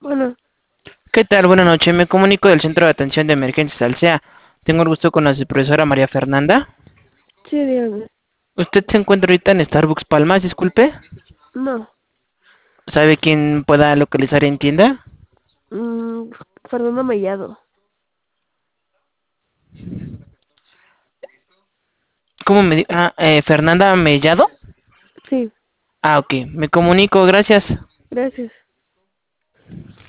Bueno, ¿Qué tal? Buenas noches. Me comunico del Centro de Atención de Emergencias Alsea. Tengo el gusto con la profesora María Fernanda. sí, dígame. ¿Usted se encuentra ahorita en Starbucks Palmas? Disculpe. No. ¿Sabe quién pueda localizar en tienda? Mm, Fernando Mellado. ¿Cómo me Fernanda Mellado? Sí, Ah, ok. Me comunico, gracias. gracias.